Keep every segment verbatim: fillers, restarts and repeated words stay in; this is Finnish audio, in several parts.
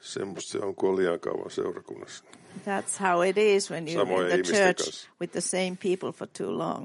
Semmoista se on, kun on liian kauan seurakunnassa. That's how it is when you're Samojen in the ihmisten church kanssa. with the same people for too long.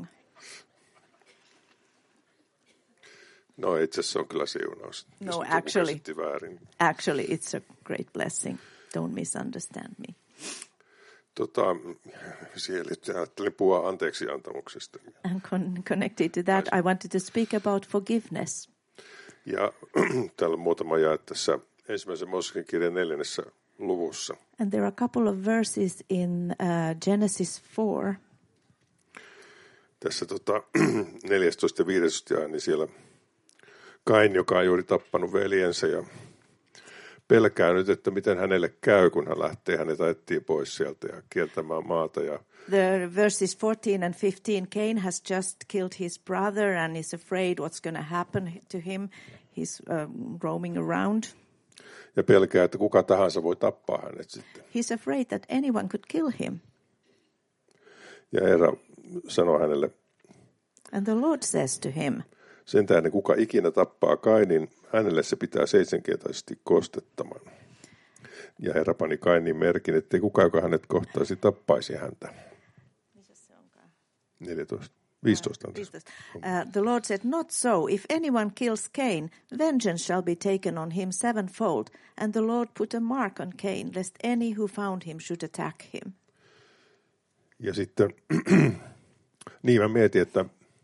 No itse asiassa se on kyllä siunaus. No, jos joku actually. käsitti väärin. Actually, it's a great blessing. Don't misunderstand me. Tota, siihen liittyen ajattelin puhua anteeksiantamuksesta. And con- connected to that, I wanted to speak about forgiveness. Ja täällä on muutama jae tässä ensimmäisen Mooseksen kirjan neljännessä luvussa. And there are a couple of verses in uh, Genesis four. Tässä tota, neljästoista ja viidestoista jae, niin siellä Kain, joka on juuri tappanut veljensä ja pelkää nyt, että miten hänelle käy, kun hän lähtee, hänet ajettiin pois sieltä ja kiertämään maata. Ja The verses fourteen and fifteen, Cain has just killed his brother and is afraid what's going to happen to him. He's um, roaming around. Ja pelkää, että kuka tahansa voi tappaa hänet sitten. He's afraid that anyone could kill him. Ja Herra sanoi hänelle, And the Lord says to him, sen tähden kuka ikinä tappaa Kainin, hänelle se pitää seitsemänkertaisesti kostettaman. Ja Herra pani Kainin merkin, ettei kukaan, joka hänet kohtaisi, tappaisi häntä. neljätoista. viisitoista. Uh, the Lord said, not so. If anyone kills Cain, vengeance shall be taken on him sevenfold. And the Lord put a mark on Cain, lest any who found him should attack him. Ja sitten, niin mä mietin, että,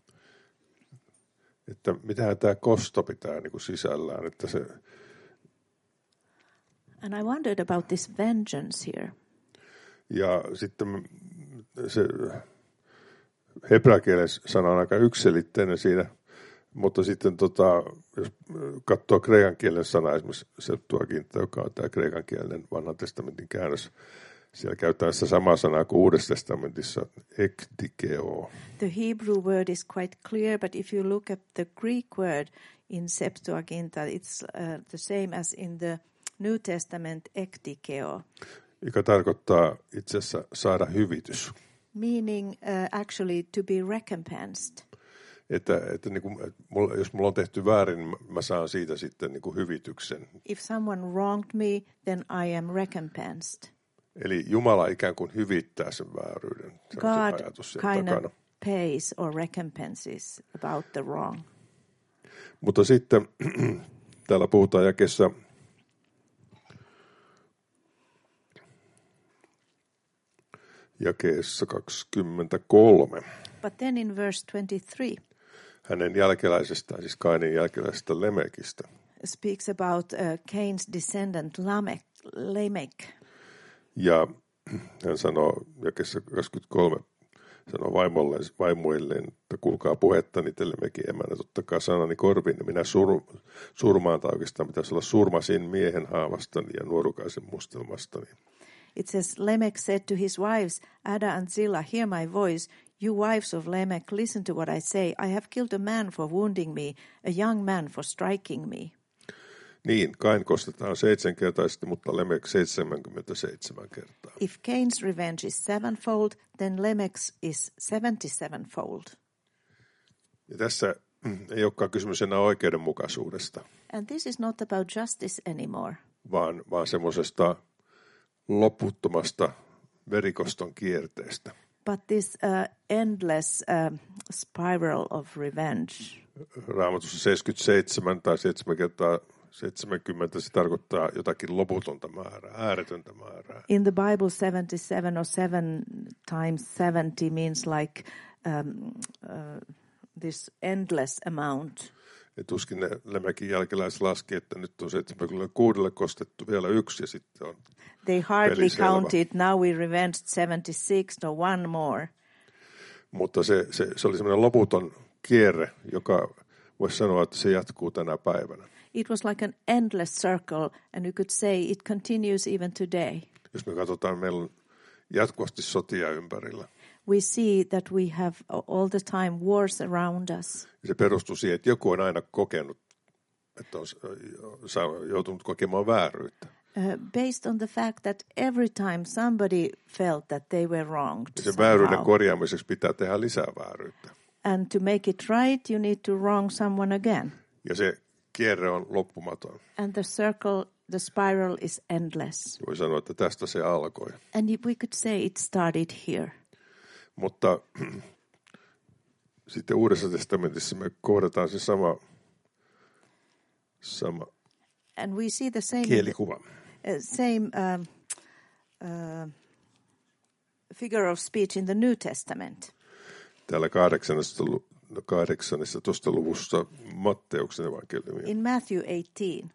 että mitähän tämä kosto pitää niin kuin sisällään. Että se, And I wondered about this vengeance here. ja sitten se hebreakielen sana on aika yksiselitteinen siinä, mutta sitten tota, jos katsoo kreikan kielen sanaa, esimerkiksi Septuaginta, joka on tämä kreikan kielinen vanhan testamentin käännös, siellä käytetään sitä samaa sanaa kuin Uudessa testamentissa, ekdikeo. The Hebrew word is quite clear, but if you look at the Greek word in Septuaginta, it's uh, the same as in the New Testament, ekdikeo. Joka tarkoittaa itse asiassa saada hyvitys. Meaning uh, actually to be recompensed. Että, että niin kuin, että mulla, jos mulla on tehty väärin, niin mä saan siitä sitten niin kuin hyvityksen. If someone wronged me, then I am recompensed. Eli Jumala ikään kuin hyvittää sen vääryyden. Se God ajatus kind takana. of pays or recompenses about the wrong. Mutta sitten täällä puhutaan jakeessa jakeessa kaksikymmentäkolme. But then in verse twenty-three, hänen jälkeläisestään, siis Kainin jälkeläisestä Lemekistä. Speaks about uh, Cain's descendant Lamech. Lamech. Ja hän sanoo jakeessa kaksikymmentäkolme, sanoo vaimoilleen, vaimoilleen, että kuulkaa puhettani te Lemekin emänä, ottakaa sanani korviin, ja minä sur, surmaan, tai oikeastaan pitäisi olla surmasin miehen haavastani ja nuorukaisen mustelmastani. It says, Lamech said to his wives, Ada and Zillah, hear my voice. You wives of Lamech, listen to what I say. I have killed a man for wounding me, a young man for striking me. Niin, Kain kostetaan seitsemänkertaisesti, mutta Lemek seitsemänkymmentäseitsemän kertaa. If Cain's revenge is sevenfold, then Lamech's is seventy-sevenfold. Ja tässä ei olekaan kysymys enää oikeudenmukaisuudesta. And this is not about justice anymore. Vaan, vaan semmoisesta loputtomasta verikoston kierteestä. But this uh, endless uh, spiral of revenge. Raamatussa seitsemänkymmentäseitsemän tai seitsemän kertaa seitsemänkymmentä, se tarkoittaa jotakin loputonta määrää, ääretöntä määrää. In the Bible, seventy-seven or seven times seventy means like um, uh, this endless amount. Ja tuskin ne Lemekin jälkeläiset laski, että nyt on seitsemänkymmentäkuusi kostettu vielä yksi ja sitten on They hardly peli selvä. counted, now we revenged seventy-six, no one more. Mutta se, se, se oli semmoinen loputon kierre, joka voisi sanoa, että se jatkuu tänä päivänä. It was like an endless circle, and you could say it continues even today. Jos me katsotaan, meillä on jatkuvasti sotia ympärillä. We see that we have all the time wars around us. Se perustuu siihen, että joku on aina kokenut, että on joutunut kokemaan vääryyttä. Uh, based on the fact that every time somebody felt that they were wronged Ja sen vääryyden somehow. korjaamiseksi pitää tehdä lisää vääryyttä. And to make it right, you need to wrong someone again. Ja se kierre on loppumaton. And the circle the spiral is endless. Voi sanoa, että tästä se alkoi. And we could say it started here. Mutta sitten Uudessa testamentissa me kohdataan se sama, sama And we see the same, kielikuva. uh, same um, uh, figure of speech in the New Testament. Täällä kahdeksannessa, kahdeksannessa luvussa Matteuksen evankeliumia. In Matthew eighteen.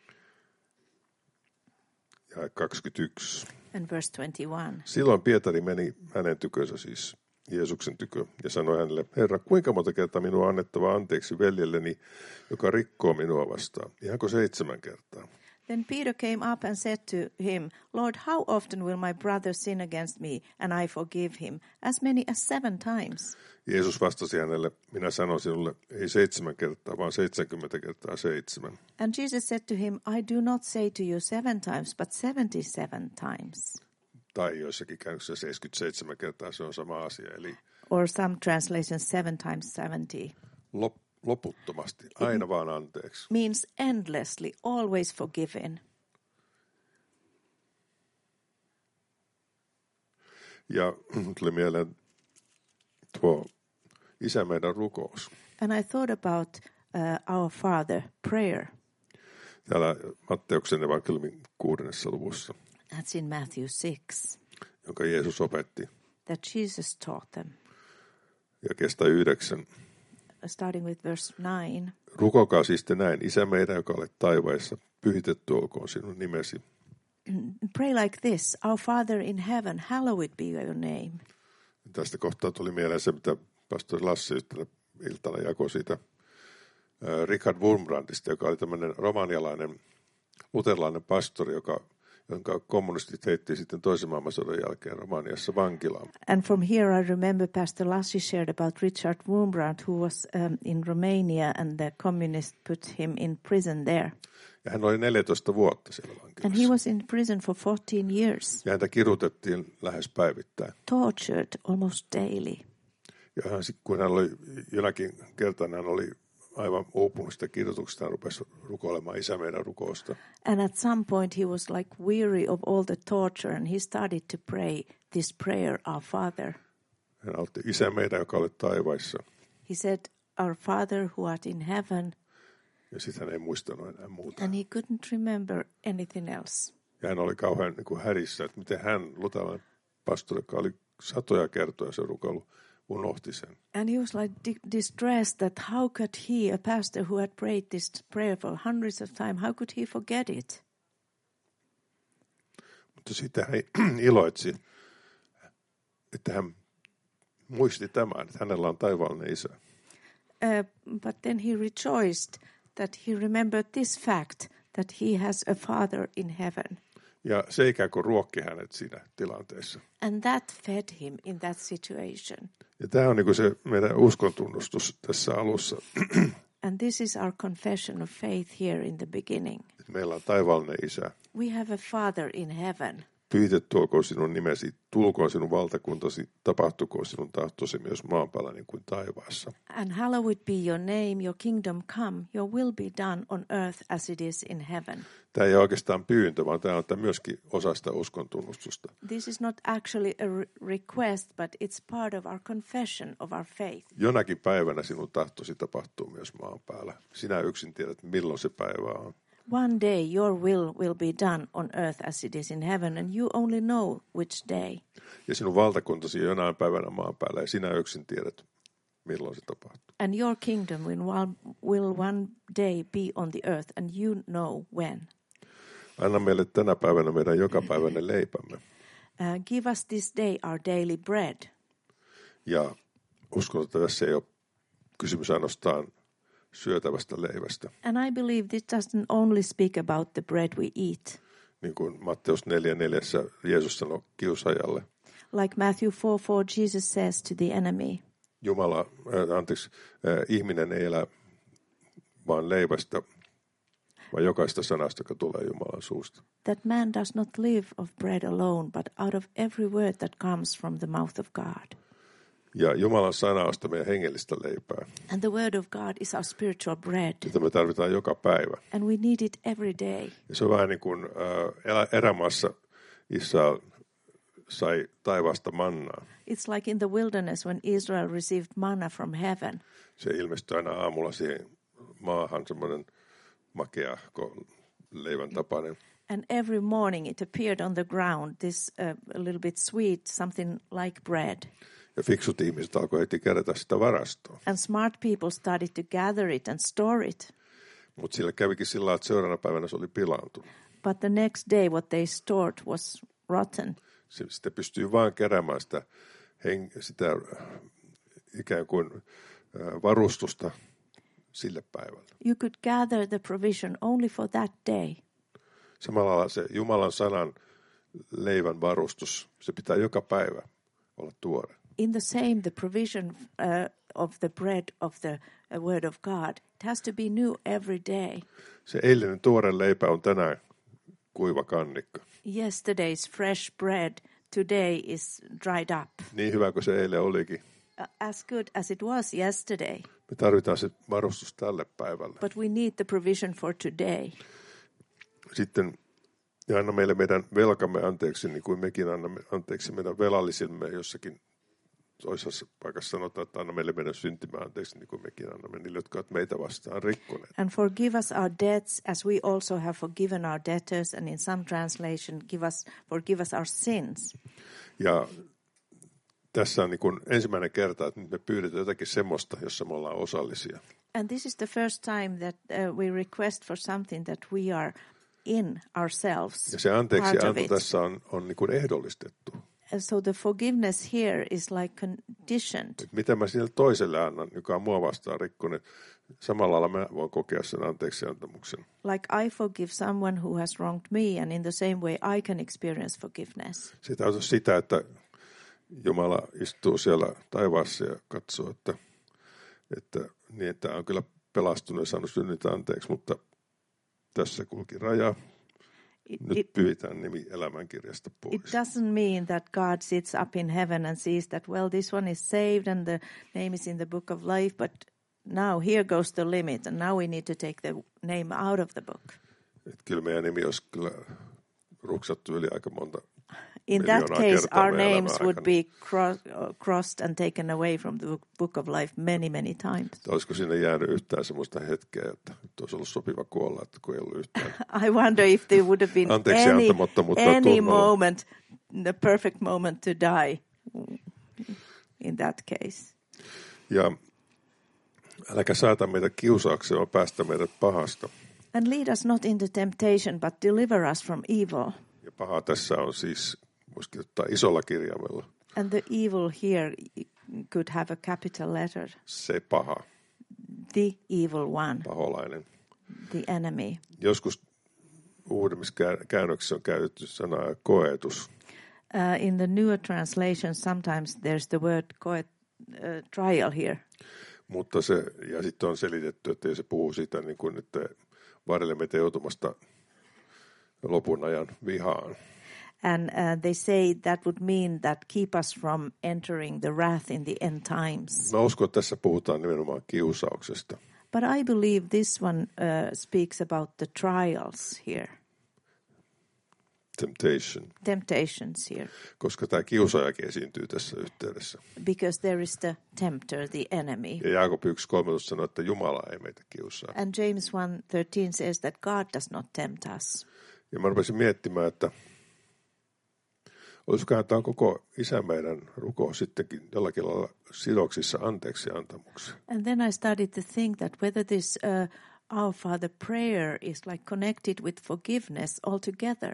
Ja kaksikymmentäyksi. And verse twenty-one. Silloin Pietari meni hänen tykönsä, siis Jeesuksen tykö, ja sanoi hänelle, Herra, kuinka monta kertaa minua on annettava anteeksi veljelleni, joka rikkoo minua vastaan? Ihanko seitsemän kertaa? Then Peter came up and said to him, Lord, how often will my brother sin against me, and I forgive him? As many as seven times. Jeesus vastasi hänelle, minä sanon sinulle, ei seitsemän kertaa, vaan seitsemänkymmentä kertaa seitsemän. And Jesus said to him, I do not say to you seven times, but seventy-seven times. Tai joissakin käännöksissä seitsemänkymmentäseitsemän kertaa, se on sama asia. Eli Or some translations seven times seventy. lop, loputtomasti, aina vaan anteeksi. Means endlessly, always forgiven. Ja tuli mieleen tuo Isä meidän rukous. And I thought about uh, our Father prayer. Täällä Matteuksen evankeliumin kuudennessa luvussa, That's in Matthew six. jonka Jeesus opetti. That Jesus taught them. Ja kestää yhdeksän. Starting with verse nine. Rukokaa siis te näin, Isä meidän, joka olet taivaissa, pyhitetty olkoon sinun nimesi. Pray like this, Our Father in heaven, hallowed be your name. Tästä kohtaa tuli mieleen se, mitä pastori Lassi yhtenä iltana jakoi siitä äh, Richard Wurmbrandista, joka oli tämmöinen romanialainen luterilainen pastori, joka, jonka kommunistit heitti sitten toisen maailmansodan jälkeen Romaniassa vankilaan. And from here I remember Pastor Lassi shared about Richard Wurmbrand, who was um, in Romania and the communists put him in prison there. Ja hän oli neljätoista vuotta siellä vankilassa. And he was in prison for fourteen years. Ja häntä kidutettiin lähes päivittäin. Tortured almost daily. Ja hän, kun hän oli jonakin kertaan, hän oli aivan uupunut sitä kidutuksesta, hän rupesi rukoilemaan Isä meidän rukousta. And at some point he was like weary of all the torture and he started to pray this prayer, Our Father. Hän aloitti Isä meidän, joka oli taivaissa. He said, Our Father who art in heaven. Ja sitten hän ei muistanut enää muuta. And he couldn't remember anything else. Ja hän oli kauhean niin kuin härissä, että miten hän, luterilainen pastori, joka oli satoja kertoja se rukoilu, unohti sen. And he was like di- distressed that how could he, a pastor who had prayed this prayer for hundreds of times, how could he forget it? Mutta sitten hän iloitsi, että hän muisti tämän, että hänellä on taivaallinen Isä. Uh, but then he rejoiced that he remembered this fact, that he has a Father in heaven. Ja se ikään kuin ruokki hänet siinä tilanteessa. And that fed him in that situation. Ja tämä on niin kuin se meidän uskontunnustus tässä alussa. And this is our confession of faith here in the beginning. Meillä on taivaallinen Isä. We have a Father in heaven. Pyhitetty olkoon sinun nimesi, tulkoon sinun valtakuntasi, tapahtukoon sinun tahtosi myös maan päällä niin kuin taivaassa. And hallowed be your name, your kingdom come, your will be done on earth as it is in heaven. Tämä ei ole oikeastaan pyyntö, vaan tämä on tämä myöskin osa sitä uskontunnustusta. This is not actually a re- request, but it's part of our confession of our faith. Jonakin päivänä sinun tahtosi tapahtuu myös maan päällä. Sinä yksin tiedät, milloin se päivä on. One day your will will be done on earth as it is in heaven, and you only know which day. Ja sinun valtakuntasi on jonain päivänä maan päällä, ja sinä yksin tiedät, milloin se tapahtuu. And your kingdom will one, will one day be on the earth, and you know when. Anna meille tänä päivänä meidän jokapäiväinen leipämme. Uh, give us this day our daily bread. Ja uskon, että tässä ei ole kysymys ainoastaan syötävästä leivästä. And I believe this doesn't only speak about the bread we eat. Niin kuin Matteus neljä neljässä Jeesus sanoi kiusaajalle. Like Matthew four four, Jesus says to the enemy. Jumala, äh, anteeksi, äh, ihminen ei elä vaan leivästä, vaan jokaista sanasta, joka tulee Jumalan suusta. That man does not live of bread alone, but out of every word that comes from the mouth of God. Ja Jumalan sana on sitä meidän hengellistä leipää, And the word of God is our spiritual bread. jota me tarvitaan joka päivä. And we need it every day. Ja se on vähän niin kuin äh, erämaassa Israel sai taivaasta mannaa. It's like in the wilderness when Israel received manna from heaven. Se ilmestyi aina aamulla siihen maahan, semmoinen makea leivän tapainen. And every morning it appeared on the ground, this uh, a little bit sweet, something like bread. Ja fiksut ihmiset alkoi heti kerätä sitä varastoa. And smart people started to gather it and store it. Mutta sillä kävikin sillä lailla, että seuraavana päivänä se oli pilaantunut. But the next day what they stored was rotten. Sitten pystyy vain keräämään sitä, heng- sitä ikään kuin varustusta sille päivälle. You could gather the provision only for that day. Samalla lailla se Jumalan sanan leivän varustus, se pitää joka päivä olla tuore. In the same, the provision uh, of the bread of the uh, word of God, it has to be new every day. Se eilinen tuore leipä on tänään kuiva kannikka. Yesterday's fresh bread today is dried up. Niin hyvä kuin se eilen olikin. Uh, as good as it was yesterday. Me tarvitaan se varustus tälle päivälle. But we need the provision for today. Sitten ja anna meille meidän velkamme anteeksi, niin kuin mekin annamme anteeksi meidän velallisille jossakin toisessa paikassa sanotaan, että anna meille meidän syntimme anteeksi, niin kuin mekin annamme niille, jotka ovat meitä vastaan rikkoneet. And forgive us our debts as we also have forgiven our debtors, and in some translation, give us, forgive us our sins. Ja tässä on niin kuin ensimmäinen kerta, että me pyydetään jotakin semmoista, jossa me ollaan osallisia. And this is the first time that uh, we request for something that we are in ourselves. Ja se anteeksi part of anto it. tässä on, on niin kuin ehdollistettu. And so the forgiveness here is like conditioned. Et mitä mä sille toiselle annan, joka on mua vastaan rikkonut, samalla lailla mä voin kokea sen anteeksi antamuksen. Like I forgive someone who has wronged me, and in the same way I can experience forgiveness. Se ei tarkoita sitä, että Jumala istuu siellä taivaassa ja katsoo, että, että, niin, että on kyllä pelastunut ja saanut synnit anteeksi, mutta tässä kulki raja. It, Nyt it, pyyhitään nimi elämänkirjasta pois. it doesn't mean that God sits up in heaven and sees that, well, this one is saved and the name is in the book of life, but now here goes the limit and now we need to take the name out of the book. Et kyllä meidän nimi olisi kyllä ruksattu yli aika monta In that miljoonaa case, kertaa our meidän names elämän would aikana. be cro- uh, crossed and taken away from the book- book of life many, many times. Olisiko sinne jäänyt yhtään sellaista hetkeä, että olisi ollut sopiva kuolla, että kun ei ollut yhtään. I wonder if there would have been Anteeksi any, antamattomuutta any tunnolla. moment, the perfect moment to die in that case. Ja äläkä saata meitä kiusaukseen, vaan päästä meidät pahasta. And lead us not into temptation, but deliver us from evil. Ja paha tässä on siis, voisi kirjoittaa isolla kirjaimella, And the evil here could have a capital letter. se paha, The evil one, paholainen. the enemy. Joskus uudemmissa käännöksissä on käytetty sanaa koetus. Uh, in the newer translation, sometimes there's the word coet, uh, trial here. Mutta se, ja sitten on selitetty, että se puhuu siitä, niin kuin, että varjelemme joutumasta lopun ajan vihaan. And uh, they say that would mean that keep us from entering the wrath in the end times. Mä uskon, että tässä puhutaan nimenomaan kiusauksesta. But I believe this one uh, speaks about the trials here, Temptation. temptations here, Koska tämä kiusaajakin esiintyy tässä yhteydessä. because there is the tempter, the enemy. Ja Jaakob yksi kolmetoista sanoo, että Jumala ei meitä kiusaa. And James one thirteen says that God does not tempt us. Ja mä rupesin miettimään, että olisikohan tämä koko isä meidän rukous sittenkin jollakin lailla sidoksissa anteeksi antamukseen. And then I started to think that whether this uh, Our Father prayer is like connected with forgiveness altogether.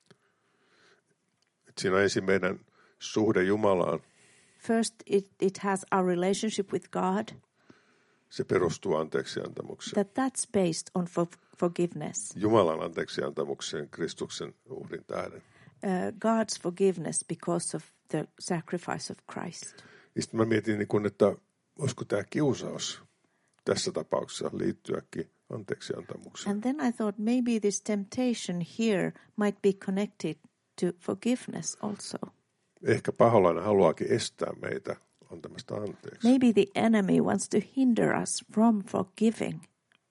Et siinä on ensin meidän suhde Jumalaan. First, it, it has our relationship with God, Se perustuu anteeksi antamukseen. that that's based on for, forgiveness. Jumalan anteeksi antamukseen Kristuksen uhrin tähden. Uh, God's forgiveness because of the sacrifice of Christ. Ja sitten mä mietin, niin kun, että olisiko tämä kiusaus tässä tapauksessa liittyäkin anteeksi antamukseen. And then I thought maybe this temptation here might be connected to forgiveness also. Ehkä paholainen haluaakin estää meitä antamasta anteeksi. Maybe the enemy wants to hinder us from forgiving.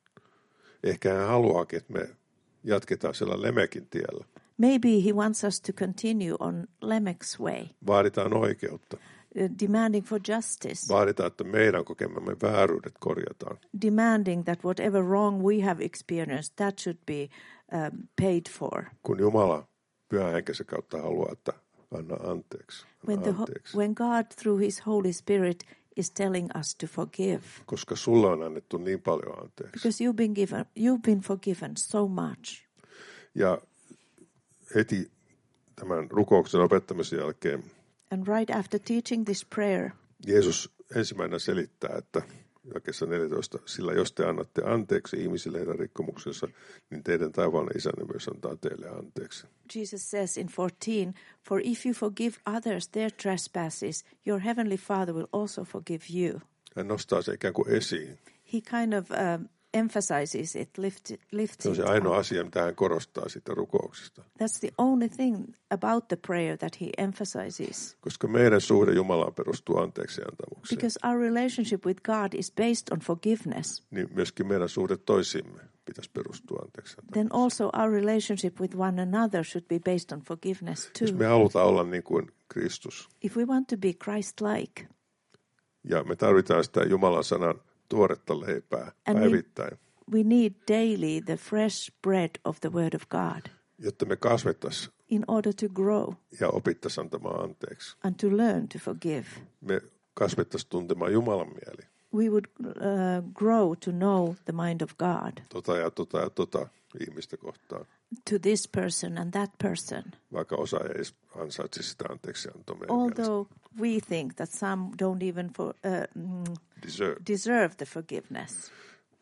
Ehkä hän haluaakin, että me jatketaan siellä Lemekin tiellä. Maybe he wants us to continue on Lamech's way, Vaaditaan oikeutta. uh, demanding for justice, Vaaditaan, että meidän kokemamme vääryydet korjataan. demanding that whatever wrong we have experienced, that should be um, paid for. Kun Jumala Pyhän Henkensä kautta haluaa, että anna anteeksi. When, Anna the, ho- anteeksi. when God, through his Holy Spirit, is telling us to forgive, Koska sulle on annettu niin paljon anteeksi. because you've been given, you've been forgiven so much. Ja heti tämän rukouksen opettamisen jälkeen And right after teaching this prayer, Jeesus ensimmäisenä selittää, että jakeessa neljätoista, sillä jos te annatte anteeksi ihmisille heidän rikkomuksensa, niin teidän taivaallinen isänne myös antaa teille anteeksi. Jesus says in fourteen, for if you forgive others their trespasses, your heavenly Father will also forgive you. Hän nostaa se ikään kuin esiin. He kind of um, emphasizes it, lift it, lifts Se on it se up. ainoa asia, mitä hän korostaa siitä rukouksesta. That's the only thing about the prayer that he emphasizes. Koska meidän suhde Jumalaan perustuu anteeksiantamukseen, Because our relationship with God is based on forgiveness. niin myöskin meidän suhde toisimme pitäisi perustua anteeksiantamukseen. Then also our relationship with one another should be based on forgiveness Jos too. me halutaan olla niin kuin Kristus, If we want to be Christ-like, ja me tarvitaan sitä Jumalan sanan tuoretta leipää And we- päivittäin, we need daily the fresh bread of the Word of God jotta me kasvettaisiin in order to grow ja opittaisiin antamaan anteeksi. and to learn to forgive. Me kasvettaisiin tuntemaan Jumalan mieli. We would uh, grow to know the mind of God Tota ja tota ja tota ihmistä kohtaan, to this person and that person. vaikka osa ei edes ansaitse sitä anteeksiantoa meidän mielestä. Although we think that some don't even for, uh, mm, Deserve. deserve the forgiveness,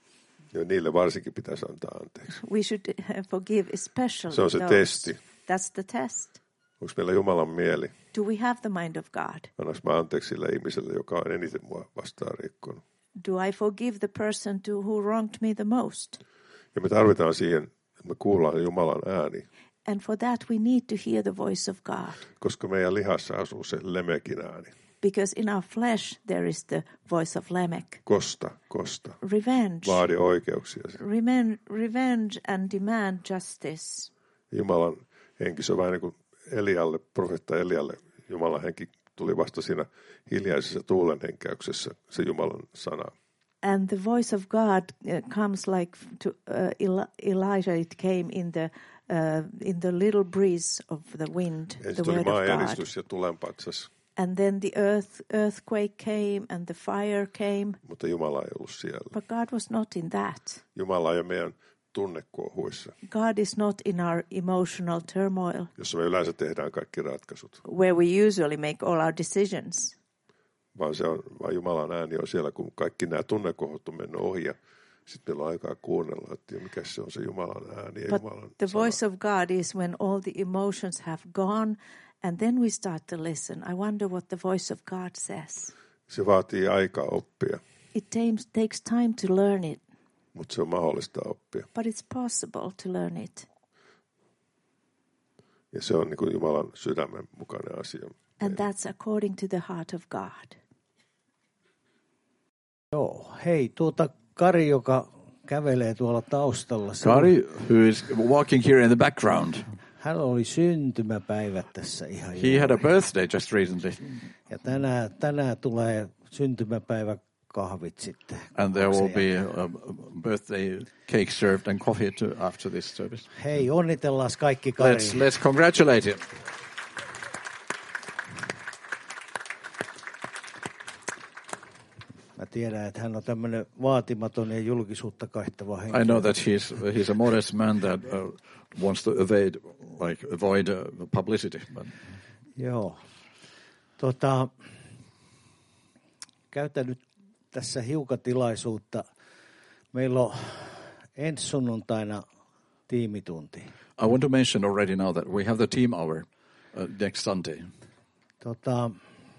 Ja niille varsinkin pitäisi antaa anteeksi. we should uh, forgive especially Se on se those. testi. That's the test. Onko meillä Jumalan mieli? Do we have the mind of God? Annaks mä anteeksi sille ihmiselle, joka on eniten mua vastaan rikkonut? Do I forgive the person to who wronged me the most? Ja me tarvitaan siihen, että me kuullaan Jumalan ääni, And for that we need to hear the voice of God. koska meidän lihassa asuu se Lemekin ääni. Because in our flesh there is the voice of Lamech. Kosta, kosta. Revenge. Vaadi oikeuksia. Remen, revenge and demand justice. Jumalan henki, se on vähän niin kuin Elialle, profeetta Elialle. Jumalan henki tuli vasta siinä hiljaisessa tuulen henkäyksessä, se Jumalan sana. And the voice of God uh, comes like to uh, Eli- Elijah, it came in the uh, in the little breeze of the wind, Ensin the tuli word of maan God. eristys ja tulenpatsas, And then the earth earthquake came and the fire came, mutta Jumala ei ollut siellä. but God was not in that. Jumala ei ole meidän tunnekuohuissa, God is not in our emotional turmoil, jossa me yleensä tehdään kaikki ratkaisut, where we usually make all our decisions. vaan, se on, vaan Jumalan ääni on siellä, kun kaikki nämä tunnekohut on mennyt ohi ja sitten meillä on aikaa kuunnella, että mikä se on se Jumalan ääni ja But Jumalan the sana. voice of God is when all the emotions have gone, and then we start to listen. I wonder what the voice of God says. Se vaatii aikaa oppia, It tames, takes time to learn it, mutta se on mahdollista oppia. but it's possible to learn it. Ja se on niin kuin Jumalan sydämen mukainen asia. And that's according to the heart of God. Joo, hei, tuota Kari, joka kävelee tuolla taustalla. se- Kari, who is walking here in the background, Hän oli syntymäpäivät tässä ihan he juuri. had a birthday just recently, Ja tänään, tänään tulee syntymäpäiväkahvit sitten. and there will kaksen be jälkeen. a birthday cake served and coffee to, after this service. Hei, onnitellaan kaikki Kari. Let's let's congratulate him. Mä tiedän, että hän on tämmöinen vaatimaton ja julkisuutta kaihtava henkilö. I know that he's he's a modest man that uh, wants to evade like avoid uh, publicity. But Joo. Tota, käytän nyt tässä hiukan tilaisuutta. Meillä on ensi sunnuntaina tiimitunti. I want to mention already now that we have the team hour uh, next Sunday. Tota,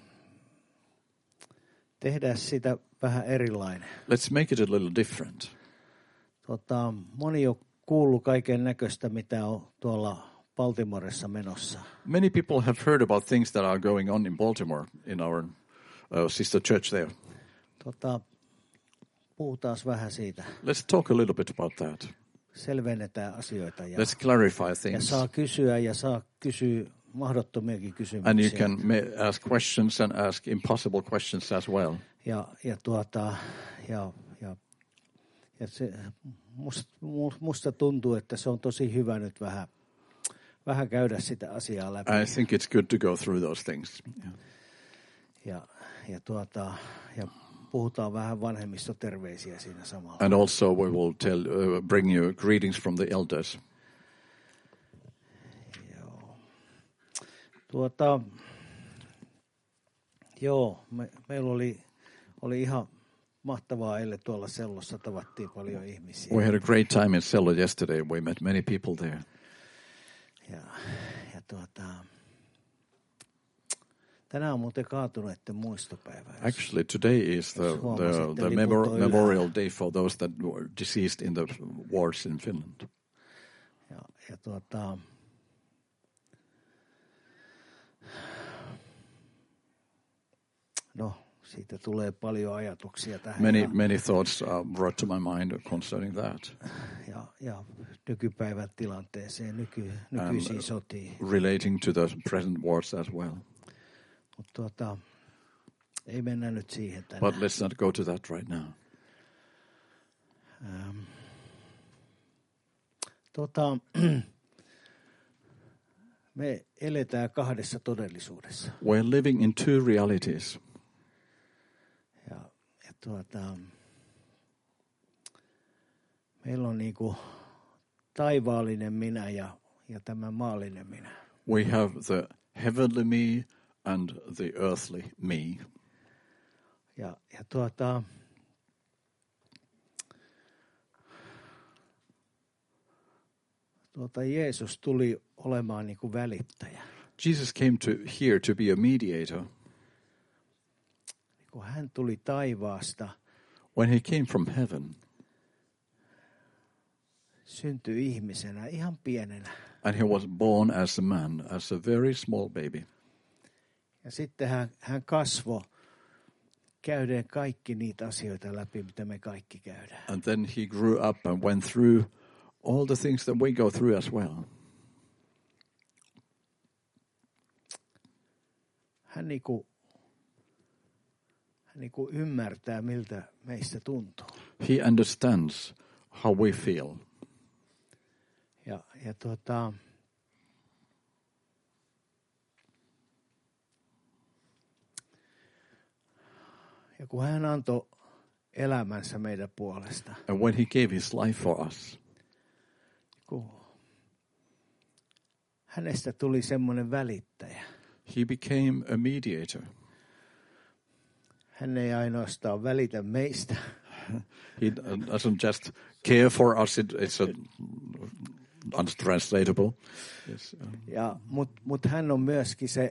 tehdään sitä vähän erilainen. Let's make it a little different. Tota, moni on kuullut kaiken näköistä, mitä on tuolla Baltimoressa menossa. Many people have heard about things that are going on in Baltimore in our uh, sister church there. Tota, puhutaan vähän siitä. Let's talk a little bit about that. Selvennetään asioita. Ja, Let's clarify ja things. saa kysyä ja saa kysyä mahdottomiakin kysymyksiä. And you can ma- ask questions and ask impossible questions as well. Ja, ja, tuota, ja, ja, ja se, musta, musta tuntuu, että se on tosi hyvä nyt vähän, vähän käydä sitä asiaa läpi. I think it's good to go through those things. Yeah. Ja, ja, tuota, ja puhutaan vähän vanhemmistoterveisiä siinä samalla. And also we will tell, uh, bring you greetings from the elders. Joo. Tuota, joo, me, meillä oli, oli ihan mahtavaa eilen tuolla Sellossa, tavattiin paljon ihmisiä. We had a great time in Sello yesterday. We met many people there. Ja, ja tuota, tänään on muuten kaatuneiden muistopäivä. Actually, today is the, the, the memor- memorial day for those that were deceased in the wars in Finland. Ja, ja tuota, no, siitä tulee paljon ajatuksia tähän. Many, ja, many thoughts are brought to my mind concerning that. Ja, ja nykypäivän tilanteeseen, nyky, nykyisiin sotiin. Relating to the present wars as well. Mutta tuota, ei mennä nyt siihen tänään. But let's not go to that right now. Ähm, tota, me eletään kahdessa todellisuudessa. We're living in two realities. Ja, ja tuota, meillä on niinku taivaallinen minä ja, ja tämä maallinen minä. We have the heavenly me and the earthly me. Ja, ja tuota, tuota Jeesus tuli olemaan niin kuin välittäjä. Jesus came to here to be a mediator. Kun hän tuli taivaasta, When he came from heaven, syntyi ihmisenä ihan pienenä. and he was born as a man, as a very small baby. Ja sitten hän, hän kasvoi käydeen kaikki niitä asioita läpi, mitä me kaikki käydään. And then he grew up and went through all the things that we go through as well. Hän niinku, hän niinku ymmärtää, miltä meistä tuntuu. He understands how we feel. Ja, ja tuota, ja kun hän antoi elämänsä meidän puolesta, And when he gave his life for us, kun hänestä tuli semmoinen välittäjä. he became a mediator. Hän ei ainoastaan välitä meistä, He doesn't just care for us. It, it's a, untranslatable. Yes, um, ja, mutta mut hän on myöskin se,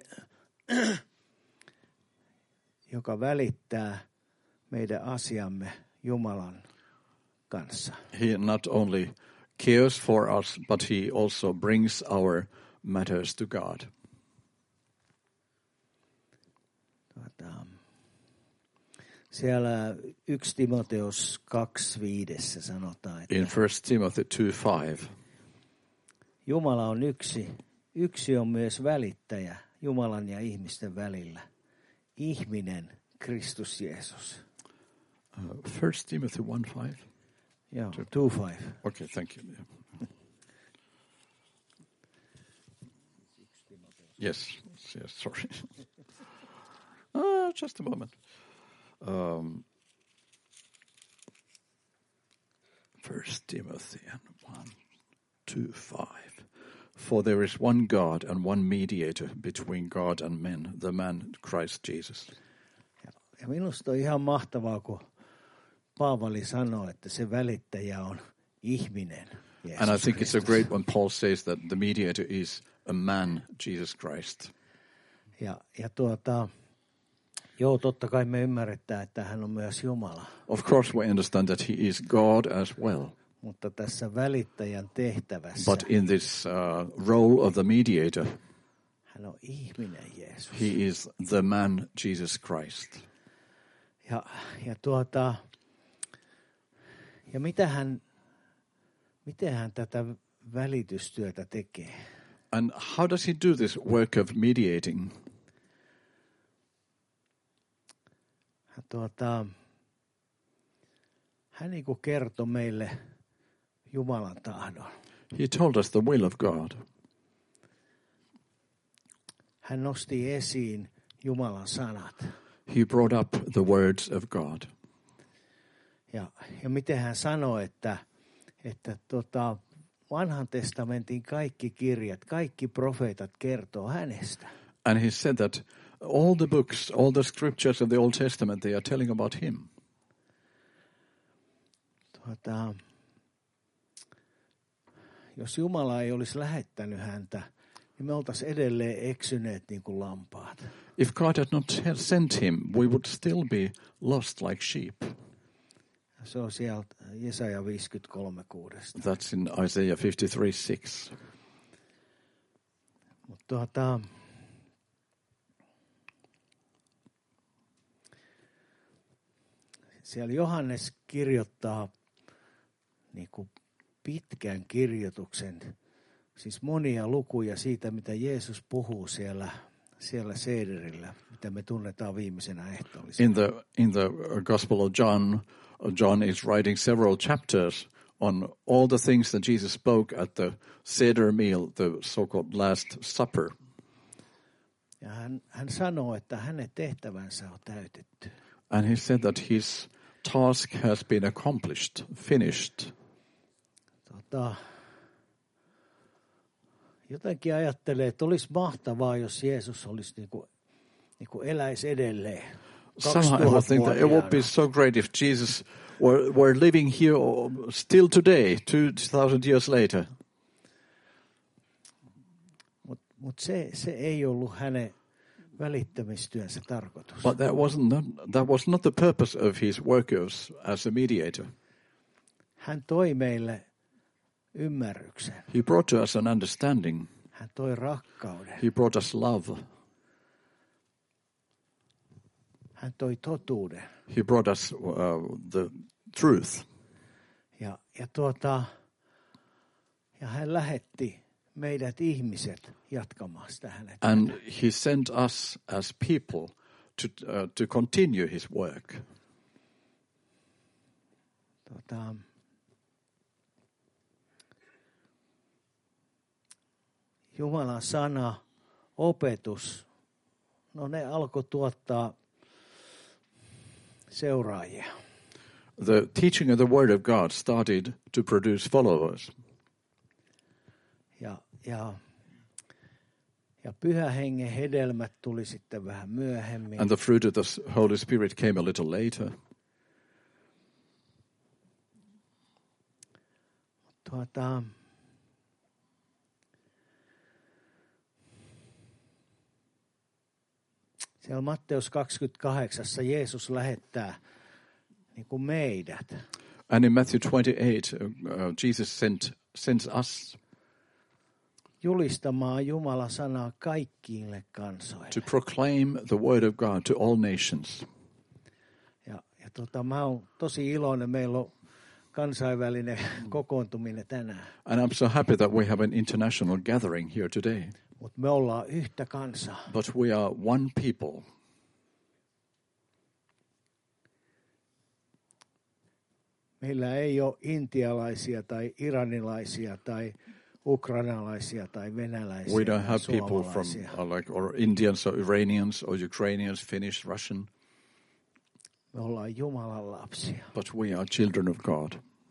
joka välittää meidän asiamme Jumalan kanssa. he not only cares for us, but he also brings our matters to God. Tuota, siellä yksi Timoteus kaksi viidessä sanotaan, että In First Timothy two five, Jumala on yksi. Yksi on myös välittäjä Jumalan ja ihmisten välillä. Ihminen, Kristus Jeesus. uh, First Timothy one five. Joo, two five. Okay, thank you. Yeah. Yes, yes, sorry. uh, just a moment. Um, First Timothy and one, two, five. For there is one God and one mediator between God and men, the man Christ Jesus. Ja, ja minusta on ihan mahtavaa, kun Paavali sanoo, että se välittäjä on ihminen. Jeesus And I think Kristus. it's a great when Paul says that the mediator is a man, Jesus Christ. Ja, ja tuota, joo, totta kai me ymmärretään, että hän on myös Jumala. Of course we understand that he is God as well. Mutta tässä välittäjän tehtävässä But in this uh, role of the mediator, Hän on ihminen Jeesus. He is the man Jesus Christ. Ja, ja, tuota, ja mitä hän, miten hän tätä välitystyötä tekee? And how does he do this work of mediating? Hän, tuota, hän niin kuin kertoi meille Jumalan tahdon. He told us the will of God. Hän nosti esiin Jumalan sanat. He brought up the words of God. Ja, ja miten hän sanoi, että, että tota, vanhan testamentin kaikki kirjat, kaikki profeetat kertoo hänestä. And he said that all the books, all the scriptures of the Old Testament, they are telling about him. Tuota, jos Jumala ei olisi lähettänyt häntä, niin me oltaisiin edelleen eksyneet niin kuin lampaat. If God had not sent him, we would still be lost like sheep. Se on sieltä Jesaja viisikymmentäkolme kuudesta. That's in Isaiah fifty-three six. Mutta tuota, siellä Johannes kirjoittaa niin kuin pitkän kirjoituksen, siis monia lukuja siitä, mitä Jeesus puhuu siellä, siellä Sederillä, mitä me tunnetaan viimeisenä ehtoollisena. In the in the Gospel of John, John is writing several chapters on all the things that Jesus spoke at the Seder meal, the so-called Last Supper. Ja hän, hän sanoo, että hänen tehtävänsä on täytetty. And he said that his task has been accomplished, finished. Tota, jotenkin ajattelee, että olisi mahtavaa, jos Jeesus olisi niin kuin, niin kuin eläisi edelleen. Somehow I think that it would be so great if Jesus were, were living here still today, two thousand years later. Mutta mut se, se ei ollut hänen välittämistyönsä tarkoitus. But that wasn't not, that was not the purpose of his work as, as a mediator. Hän toi meille ymmärryksen. He brought to us an understanding. Hän toi rakkauden. He brought us love. Hän toi totuuden. He brought us uh, the truth. Ja, ja, tuota, ja hän lähetti meidät ihmiset jatkamaan sitä hänet. And he sent us as people to uh, to continue his work. Tuota, Jumalan sana, opetus, no ne alkoi tuottaa seuraajia. The teaching of the word of God started to produce followers. Ja, ja, ja pyhä hengen hedelmät tuli sitten vähän myöhemmin. And the fruit of the Holy Spirit came a little later. Tuota, siellä Matteus kaksikymmentäkahdeksan Jeesus lähettää niin kuin meidät. And in Matthew twenty-eight, uh, uh, Jesus sent sends us julistamaan Jumalan sanaa kaikkiille kansoille. to proclaim the word of God to all nations. Ja, ja tota, mä oon tosi iloinen, meillä on kansainvälinen kokoontuminen tänään. And I'm so happy that we have an international gathering here today. Mutta me ollaan yhtä kansaa. But we are one people. Meillä ei ole intialaisia tai iranilaisia tai ukrainalaisia tai venäläisiä. We don't tai have people from suomalaisia. uh, like or Indians or Iranians or Ukrainians, Finnish, Russian. Me ollaan Jumalan lapsia. But we are children of God.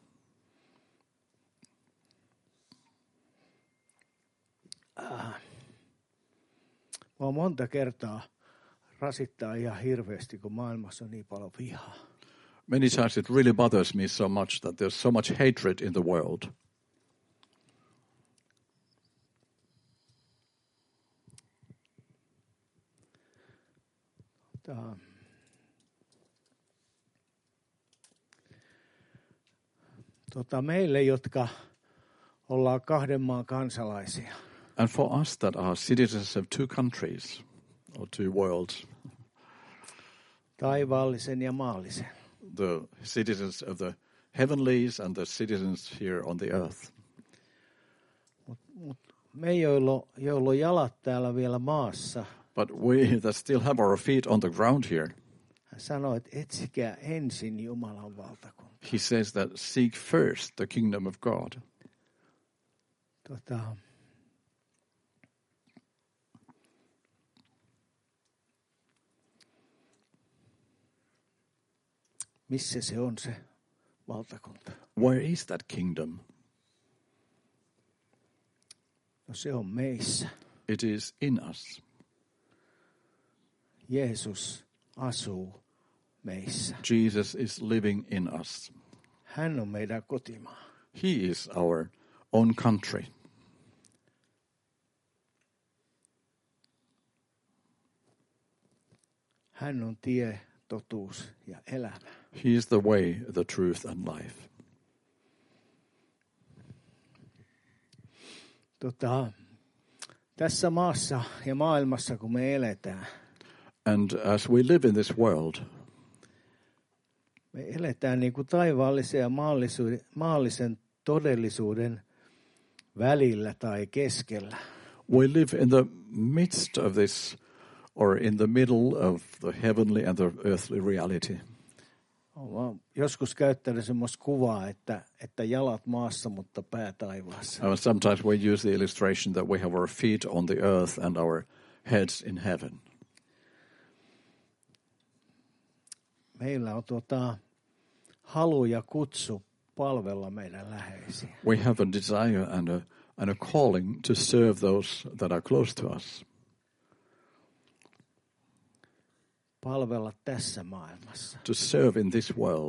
Ah. Mä oon monta kertaa rasittaa ihan hirveästi, kun maailmassa on niin paljon vihaa. Many times it really bothers me so much that there's so much hatred in the world. Tämä. Tota, meille, jotka ollaan kahden maan kansalaisia. And for us that are citizens of two countries or two worlds, taivaallisen ja maallisen. the citizens of the heavenlies and the citizens here on the earth. Mut, mut me, joilla, joilla on jalat täällä vielä maassa, But we that still have our feet on the ground here, hän sanoi, että etsikää ensin Jumalan valtakunta. he says that seek first the kingdom of God. Tota, missä se on se valtakunta? Where is that kingdom? No se on meissä. It is in us. Jeesus asuu meissä. Jesus is living in us. Hän on meidän kotimaa. He is our own country. Hän on tie, totuus ja elämä. He is the way, the truth and life. Tota, tässä maassa ja maailmassa, kun me eletään, And as we live in this world, me eletään niin kuin taivaallisen ja maallisuuden, maallisen todellisuuden välillä tai keskellä. we live in the midst of this, or in the middle of the heavenly and the earthly reality. Olen joskus käyttänyt semmoista kuvaa, että, että jalat maassa, mutta pää taivaassa. Uh, sometimes we use the illustration that we have our feet on the earth and our heads in heaven. Meillä on tuota, halu ja kutsu palvella meidän läheisiä. We have a desire and a, and a calling to serve those that are close to us. Palvella tässä maailmassa. To serve in this world.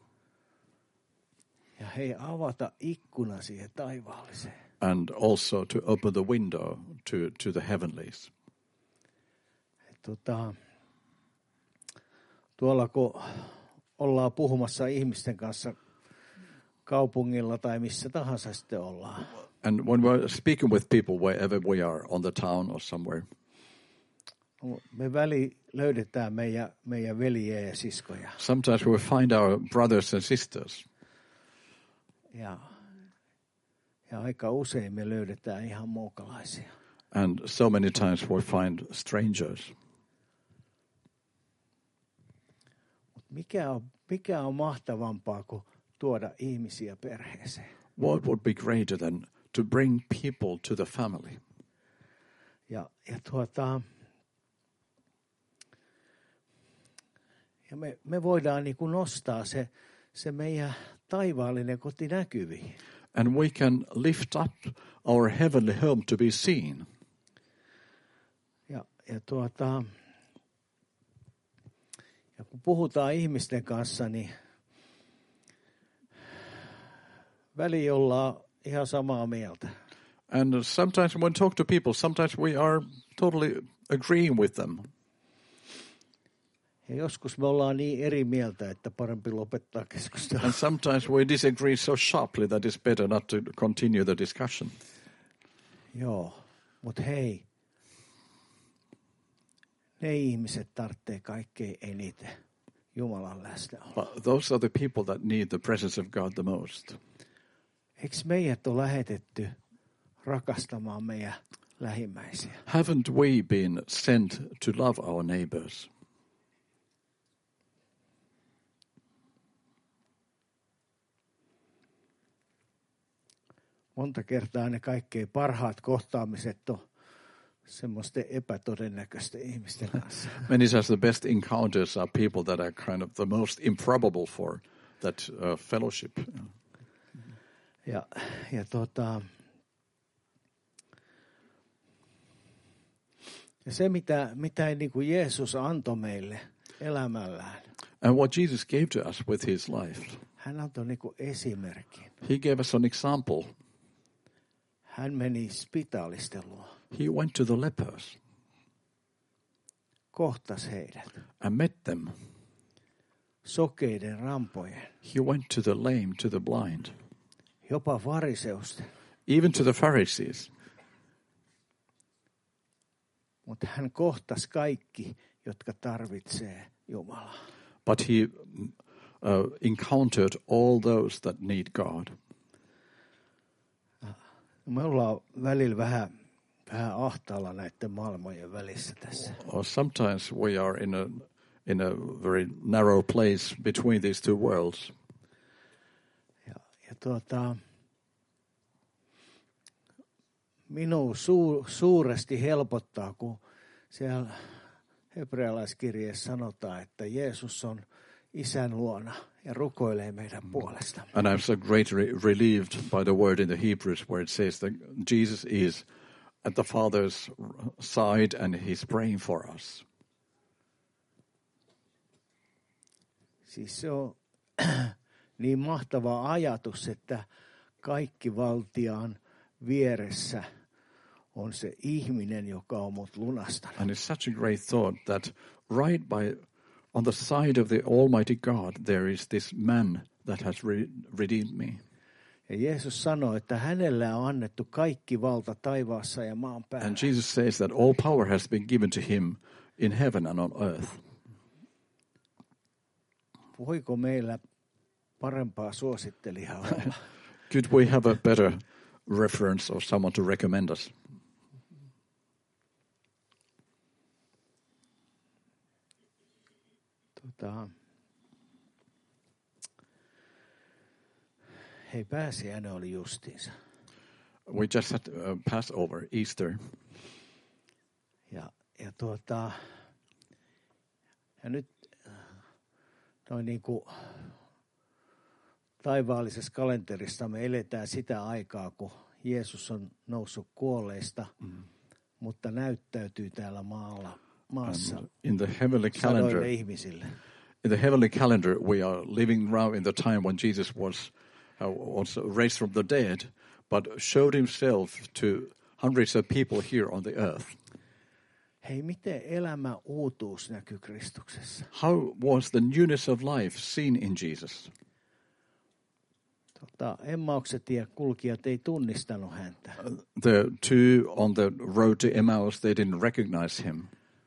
Ja hei, avata ikkuna siihen taivaalliseen. And also to open the window to, to the heavenlies. Tota, tuolla kun ollaan puhumassa ihmisten kanssa kaupungilla tai missä tahansa sitten ollaan. And when we're speaking with people wherever we are, on the town or somewhere, me väli löydetään meidän, meidän veljiä ja siskoja. sometimes we find our brothers and sisters. Ja, ja aika usein me löydetään ihan muukalaisia. And so many times we find strangers. Mikä on, mikä on mahtavampaa kuin tuoda ihmisiä perheeseen? What would be greater than to bring people to the family? Ja, ja tuota... Ja me, me voidaan niin kuin nostaa se, se meidän taivaallinen koti näkyviin. And we can lift up our heavenly home to be seen. Ja, ja, tuota, ja kun puhutaan ihmisten kanssa, niin väliin ollaan ihan samaa mieltä. And sometimes when we talk to people, sometimes we are totally agreeing with them. Ja joskus me ollaan niin eri mieltä, että parempi lopettaa keskustelua. And sometimes we disagree so sharply that it's better not to continue the discussion. Joo, mutta hei, ne ihmiset tarvitsee kaikkein eniten Jumalan läsnäoloa. But those are the people that need the presence of God the most. Eikö meidät ole lähetetty rakastamaan meidän lähimmäisiä? Haven't we been sent to love our neighbors? Monta kertaa ne kaikkein parhaat kohtaamiset on semmoisten epätodennäköisten ihmisten kanssa. Many times the best encounters are people that are kind of the most improbable for that uh, fellowship. Ja, ja, tota, ja se, mitä, mitä niin kuin Jeesus antoi meille elämällään. And what Jesus gave to us with his life. Hän antoi niin kuin esimerkin. He gave us an example. Hän meni spitaalisten luo. He went to the lepers. Kohtasi heidät. And met them. Sokeiden rampojen. He went to the lame, to the blind. Jopa fariseusten. Even to the Pharisees. Mutta hän kohtasi kaikki, jotka tarvitsee Jumalaa. But he uh, encountered all those that need God. Me ollaan välillä vähän, vähän ahtaalla näiden maailmojen välissä tässä. Or sometimes we are in a in a very narrow place between these two worlds. Ja, ja tuota, minua su, suuresti helpottaa, kun siellä hebrealaiskirjeessä sanotaan, että Jeesus on Isän luona ja rukoilee meidän puolesta. And I'm so greatly relieved by the word in the Hebrews where it says that Jesus is at the Father's side and he's praying for us. Siis se on niin mahtava ajatus, että kaikki valtiaan vieressä on se ihminen, joka on mut lunastanut. And it's such a great thought that right by on the side of the Almighty God there is this man that has re- redeemed me. Ja Jeesus sanoi, että hänelle on annettu kaikki valta taivaassa ja maan päällä. And Jesus says that all power has been given to him in heaven and on earth. Voiko meillä parempaa suosittelijaa olla? Could we have a better reference or someone to recommend us? Tota, hei, pääsiäinen oli justiinsa. We just had uh, Passover, Easter. Ja, ja, tuota, ja nyt noin niin kuin taivaallisessa kalenterissa me eletään sitä aikaa, kun Jeesus on noussut kuolleista, mm. mutta näyttäytyy täällä maalla, maassa And in the heavenly calendar, sadoille ihmisille. in the heavenly calendar, we are living now in the time when Jesus was uh, was raised from the dead, but showed himself to hundreds of people here on the earth. Hei, miten elämä uutuus näkyy Kristuksessa? How was the newness of life seen in Jesus? Tota, Emmaukset ja kulkijat ei tunnistanut häntä. The two on the road to Emmaus, they didn't recognize him.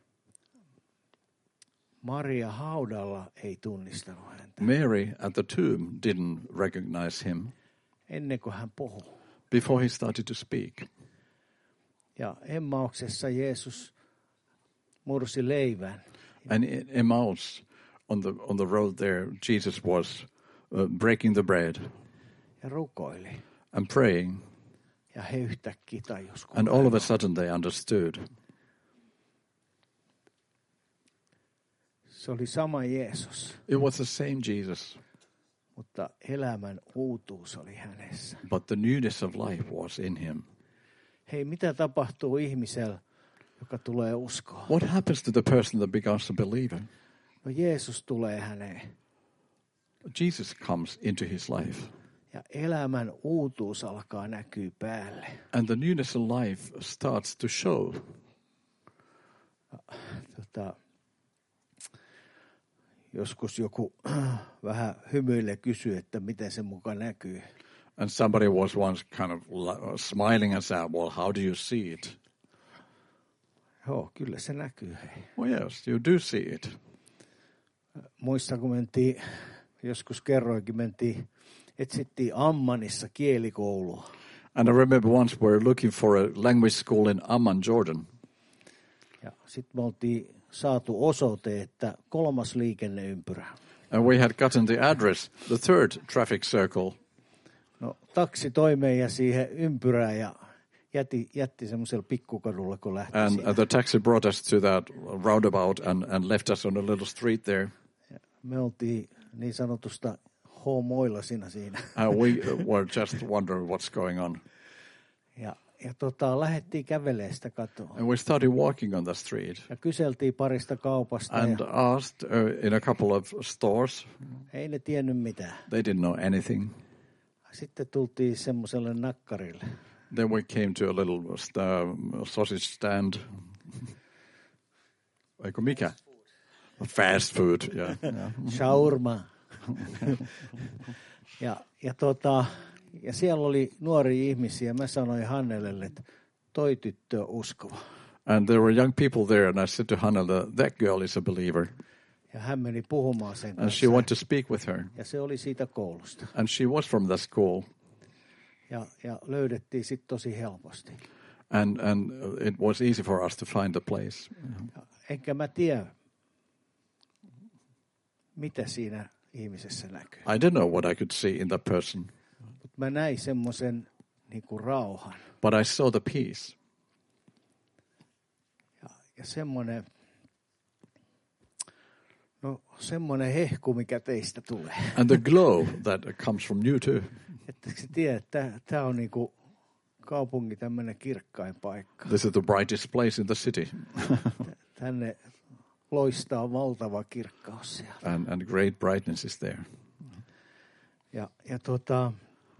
Maria haudalla ei tunnistanut häntä. Mary at the tomb didn't recognize him Ennen kuin hän puhui. before he started to speak. Ja Emmauksessa Jeesus mursi leivän. And in Emmaus, on the on the road there, Jesus was uh, breaking the bread Ja rukoili. and praying. Ja he yhtäkkiä tajus. And all of a sudden they understood. Se oli sama Jeesus, It was the same Jesus, mutta elämän uutuus oli hänessä. but the newness of life was in him. Hei, mitä tapahtuu ihmisellä, joka tulee uskoon? What happens to the person that becomes a believer? No Jeesus tulee häneen. Jesus comes into his life. Ja elämän uutuus alkaa näkyä päälle. And the newness of life starts to show. Tota, joskus joku vähän hymyilee kysyy, että miten se muka näkyy. And somebody was once kind of smiling and said, well, how do you see it? Joo, kyllä se näkyy. Hei. Well, yes, you do see it. Muistan, kun mentiin, joskus kerroinkin, mentiin, etsittiin Ammanissa kielikoulua. And I remember once we were looking for a language school in Amman, Jordan. Ja sitten me oltiin saatu osoite, että kolmas liikenneympyrä. And we had gotten the address, the third traffic circle. No, taksi toi meidän siihen ympyrään ja jätti, jätti semmoisella pikkukadulla, kun lähti And siinä. uh, the taxi brought us to that roundabout and, and left us on a little street there. Ja me oltiin niin sanotusta homoilla siinä siinä. Uh, we uh, were just wondering what's going on. Ja, ja tota, lähdettiin kävelemään sitä katua. And we started walking on the street Ja kyseltiin parista kaupasta and ja asked uh, in a couple of stores. ei ne tiennyt mitään. They didn't know anything. Sitten tultiin semmoiselle nakkarille. Then we came to a little uh, sausage stand. Eikö mikä? Fast food, yeah. yeah. Shaurma. ja, ja, tota, ja siellä oli nuoria ihmisiä. Mä sanoin Hannelelle, että toi tyttö on uskova. And there were young people there, and I said to Hannah, that girl is a believer. Ja hän meni puhumaan sen And kanssa. she wanted to speak with her. Ja se oli siitä koulusta. And she was from the school. Ja, ja löydettiin sitten tosi helposti. And and it was easy for us to find the place. Ja enkä mä tiedä, mitä siinä ihmisessä näkyy. I didn't know what I could see in that person. Mut mä näin semmoisen niinku rauhan. But I saw the peace. Ja, ja semmoinen, no semmoinen hehku, mikä teistä tulee. And the glow that comes from you too. Että sä tiedät, että tämä on niinku kaupungin tämmöinen kirkkain paikka. This is the brightest place in the city. Tänne loistaa valtava kirkkaus siellä. And, and great brightness is there. Ja, ja tota,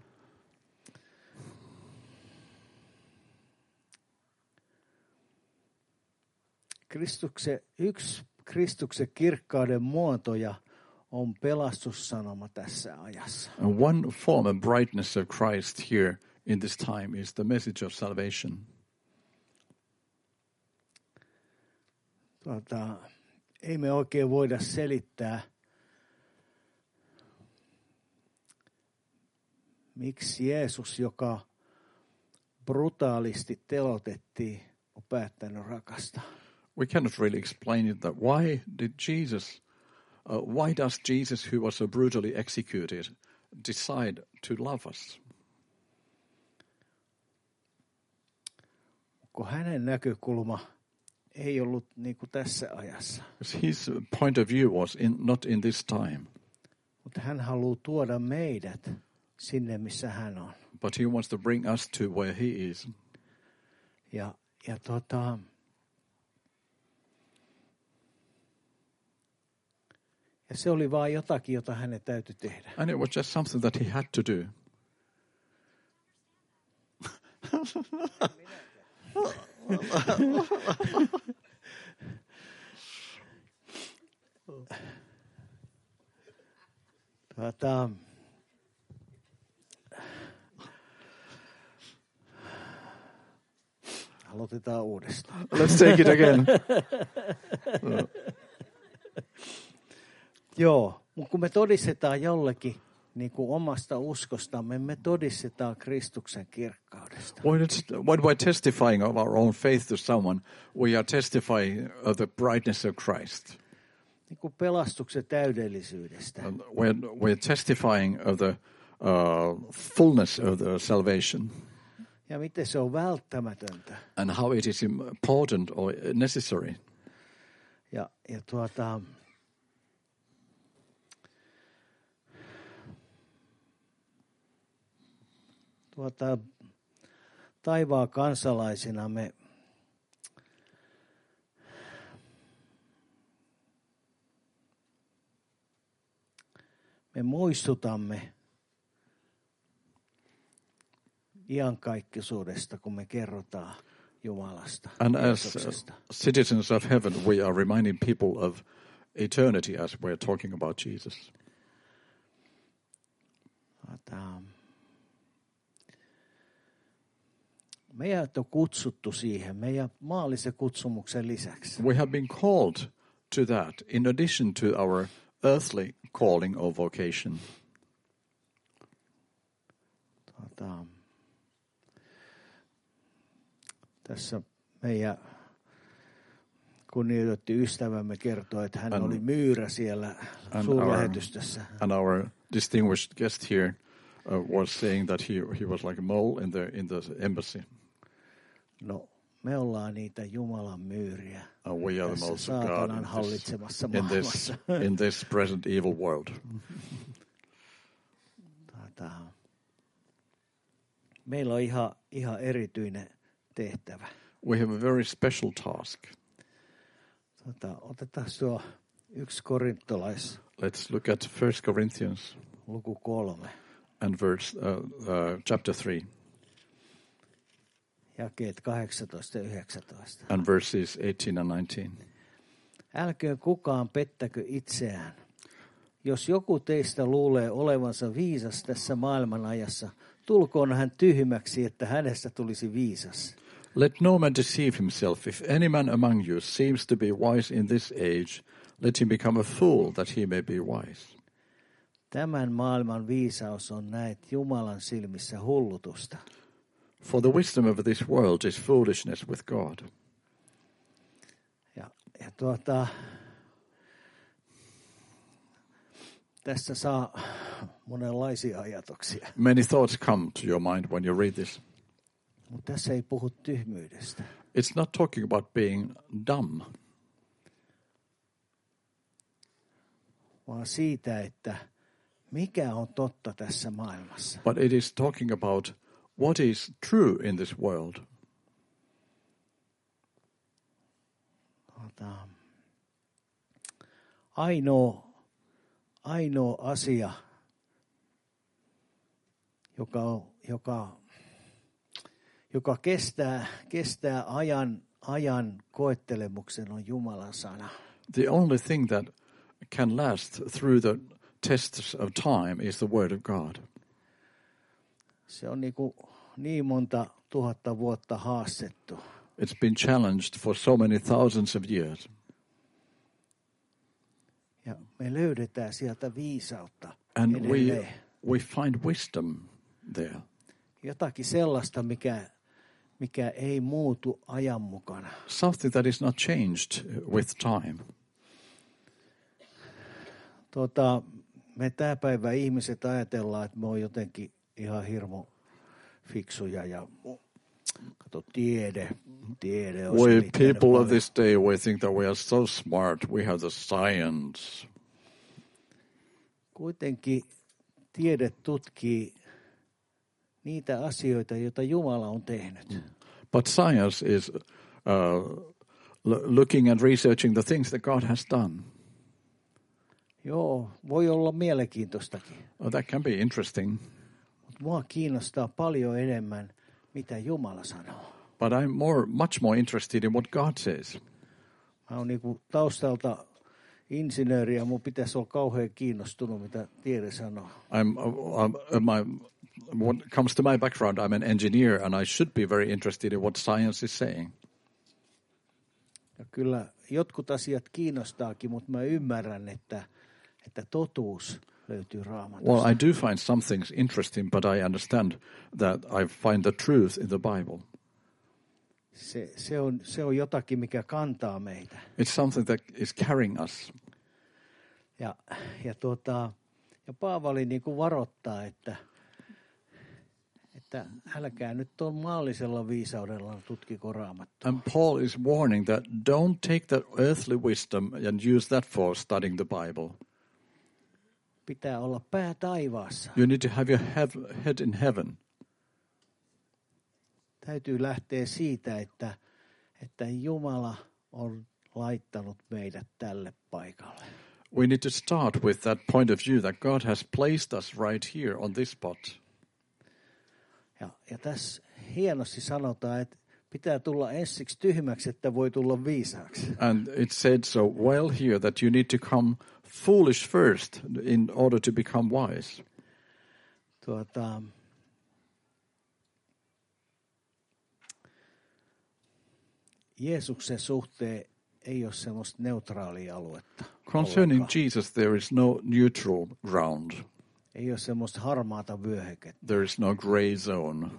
Kristuksen, yksi Kristuksen kirkkauden muotoja on pelastussanoma tässä ajassa. And one form of brightness of Christ here in this time is the message of salvation. Tuota, ei me oikein voida selittää, miksi Jeesus, joka brutaalisti telotettiin, on päättänyt rakastaa. We cannot really explain it that why did Jesus, uh, why does Jesus, who was so brutally executed, decide to love us? Kun hänen näkökulma ei ollut niin kuin tässä ajassa. His point of view was in, not in this time. Mutta hän haluaa tuoda meidät sinne, missä hän on. But he wants to bring us to where he is. Ja, ja tota, ja se oli vain jotakin, jota hänen täytyi tehdä. And it was just something that he had to do. Tuota, aloitetaan uudestaan. Let's take it again. Joo, mutta kun me todistetaan jollekin niin kuin omasta uskostamme, me todistetaan Kristuksen kirkkaudesta. When, it's, when we're testifying of our own faith to someone, we are testifying of the brightness of Christ. Niin kuin pelastuksen täydellisyydestä. And we're, we're testifying of the uh, fullness of the salvation. Ja miten se on välttämätöntä. And how it is important or necessary. Ja, ja tuota, tuota, taivaan kansalaisina me me muistutamme iankaikkisuudesta, kun me kerrotaan Jumalasta. And as uh, citizens of heaven, we are reminding people of eternity as we're talking about Jesus. Meidät on kutsuttu siihen, meidän maallisen kutsumuksen lisäksi. We have been called to that in addition to our earthly calling or vocation. Tuota, tässä meidän kunnioitettu ystävämme kertoi, että hän and, oli myyrä siellä suurlähetystössä. And our distinguished guest here uh, was saying that he he was like a mole in the in the embassy. No, me ollaan niitä Jumalan myyriä. Uh, we are the moles of God in hallitsemassa this, in, this, in this present evil world. Tuota, meillä on ihan, ihan erityinen tehtävä. We have a very special task. Tuota, otetaan tuo yksi korintolais. Let's look at First Corinthians. Luku kolme. And verse, uh, uh, chapter three. Jakeet kahdeksantoista ja yhdeksäntoista. And verses eighteen and nineteen. Älköön kukaan pettäkö itseään. Jos joku teistä luulee olevansa viisas tässä maailmanajassa, tulkoon hän tyhmäksi, että hänestä tulisi viisas. Let no man deceive himself. If any man among you seems to be wise in this age, let him become a fool, that he may be wise. Tämän maailman viisaus on näet Jumalan silmissä hullutusta. For the wisdom of this world is foolishness with God. Ja, ja tuota, tässä saa monenlaisia ajatuksia. Many thoughts come to your mind when you read this. Mutta tässä ei puhu tyhmyydestä. It's not talking about being dumb, vaan siitä, että mikä on totta tässä maailmassa. but it is talking about what is true in this world. Tuota, ainoa, ainoa asia, joka, on, joka, joka kestää, kestää ajan, ajan koettelemuksen, on Jumalan sana. The only thing that can last through the tests of time is the word of God. Se on niin, kuin niin monta tuhatta vuotta haastettu. It's been challenged for so many thousands of years. Ja me löydetään sieltä viisautta And edelleen. we, we find wisdom there. Jotakin sellaista, mikä, mikä ei muutu ajan mukana. Something that is not changed with time. Tuota, me tämä päivä ihmiset ajatellaan, että me on jotenkin ihan hirmu fiksuja ja kato tiede, tiede on We selittänyt people of paljon. this day, we think that we are so smart. We have the science. Kuitenkin tiede tutkii niitä asioita, joita Jumala on tehnyt. But science is uh, l- looking and researching the things that God has done. Joo, voi olla mielenkiintoistakin, Oh, that can be interesting. mutta mua kiinnostaa paljon enemmän, mitä Jumala sanoo. But I'm more, much more interested in what God says. Mä oon niinku taustalta insinööri ja mun pitäisi olla kauhean kiinnostunut, mitä tiede sanoo. I'm, uh, um, uh, my, what comes to my background, I'm an engineer, and I should be very interested in what science is saying. Ja kyllä jotkut asiat kiinnostaakin, mutta mä ymmärrän, että, että totuus löytyy Raamatusta. Well, I do find some things interesting, but I understand that I find the truth in the Bible. Se, se, on, se on jotakin, mikä kantaa meitä. It's something that is carrying us. Ja, ja, tuota, ja Paavali niin kuin varoittaa, että, että älkää nyt tuon maallisella viisaudella tutkiko Raamattua. And Paul is warning that don't take that earthly wisdom and use that for studying the Bible. Pitää olla pää taivaassa. You need to have your hev- head in heaven. Täytyy lähteä siitä, että, että Jumala on laittanut meidät tälle paikalle. We need to start with that point of view that God has placed us right here on this spot. Ja, ja tässä hienosti sanotaan, että pitää tulla ensiksi tyhmäksi, että voi tulla viisaaksi. And it said so well here that you need to come foolish first in order to become wise. Tuota, Jeesuksen suhteen ei ole semmoista neutraalia aluetta. Concerning ollenkaan. Jesus, there is no neutral ground. Ei ole semmoista harmaata vyöhykettä. There is no gray zone.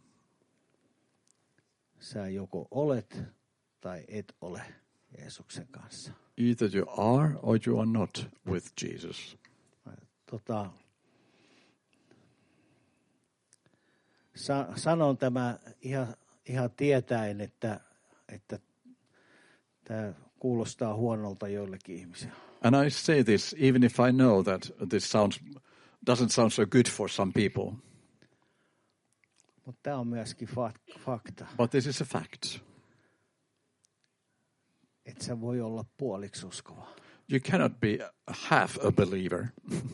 Sä joko olet tai et ole Jeesuksen kanssa. Either you are or you are not with Jesus. Tota, sa- sanon tämä ihan, ihan tietäen, että, että tämä kuulostaa huonolta joillekin ihmisille. And I say this even if I know that this sounds doesn't sound so good for some people. Mutta tämä on myöskin fa- fakta, But this is a fact. että sä voi olla puoliksi uskova. You cannot be half a believer.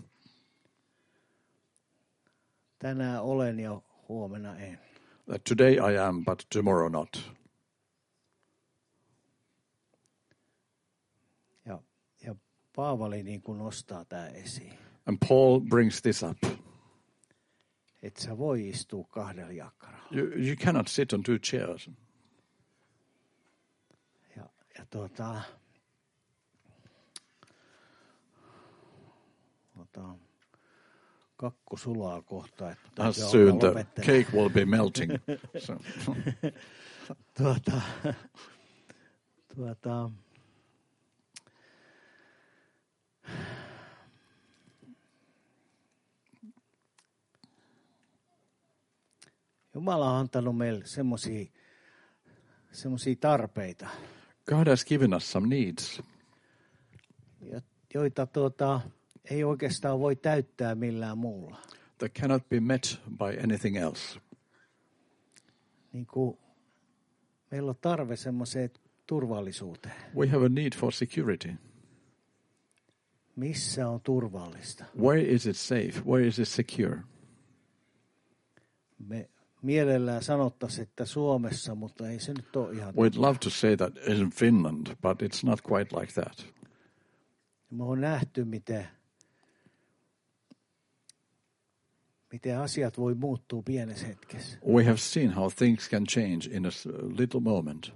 Tänään olen ja huomenna en. That today I am, but tomorrow not. Ja, ja Paavali niin kuin nostaa tämä esiin. And Paul brings this up. Että sä voi istua kahdella jakkaralla. You, you cannot sit on two chairs. tuota, tuota, kakku sulaa kohta. Että As soon the cake will be melting. So. tuota, tuota, Jumala on antanut meille semmoisia semmoisia tarpeita, God has given us some needs, joita tuota, ei oikeastaan voi täyttää millään muulla. that cannot be met by anything else. Niin kuin meillä on tarve semmoiseen turvallisuuteen. We have a need for security. Missä on turvallista? Where is it safe? Where is it secure? Me mielellään sanottaisiin, että Suomessa, mutta ei se nyt ole ihan. We'd love to say that in Finland, but it's not quite like that. Me on nähty, miten, miten asiat voi muuttua pienessä hetkessä. We have seen how things can change in a little moment.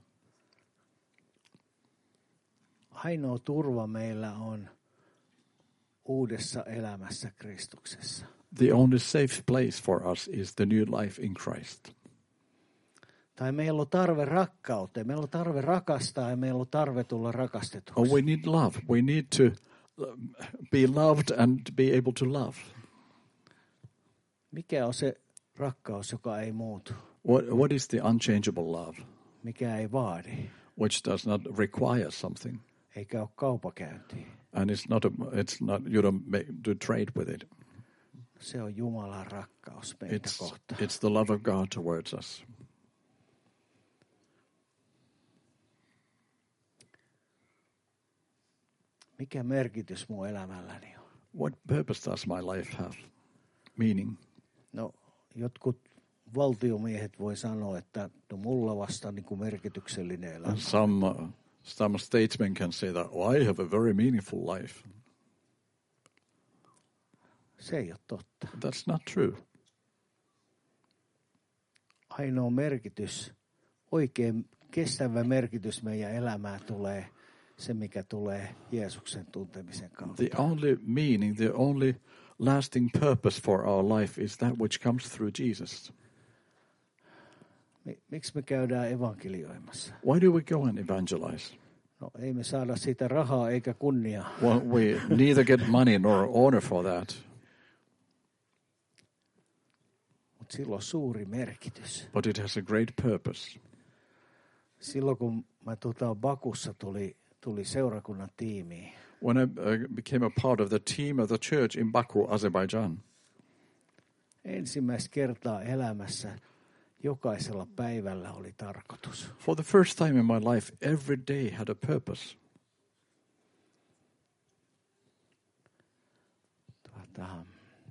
Ainoa turva meillä on uudessa elämässä Kristuksessa. The only safe place for us is the new life in Christ. Tai meillä on tarve rakkauteen, meillä on tarve rakastaa ja meillä on tarve tulla rakastetuksi. Oh, we need love. We need to be loved and be able to love. Mikä on se rakkaus, joka ei muutu? What, what is the unchangeable love? Mikä ei vaadi? Which does not require something. Eikä ole kaupakäyntiä. And it's not, a, it's not, you don't make, do trade with it. Se on Jumalan rakkaus meitä It's, kohtaan. it's the love of God towards us. Mikä merkitys mun elämälläni on? What purpose does my life have? Meaning? No, jotkut valtiomiehet voi sanoa, että no mulla vasta niin kuin merkityksellinen elämä. Some, uh, some statesmen can say that, oh, I have a very meaningful life. Se ei ole totta. That's not true. Ainoa merkitys, oikein kestävä merkitys meidän elämään tulee se, mikä tulee Jeesuksen tuntemisen kautta. The only meaning, the only lasting purpose for our life is that which comes through Jesus. Miksi me käydään evankelioimassa? Why do we go and evangelize? No ei me saada siitä rahaa eikä kunniaa. Well, we neither get money nor honor for that. Mutta sillä on suuri merkitys. But it has a great purpose. Silloin kun mä tuota Bakussa tuli, tuli seurakunnan tiimiin. When I uh, became a part of the team of the church in Baku, Azerbaijan. Ensimmäistä kertaa elämässä jokaisella päivällä oli tarkoitus. For the first time in my life, every day had a purpose. Tuota,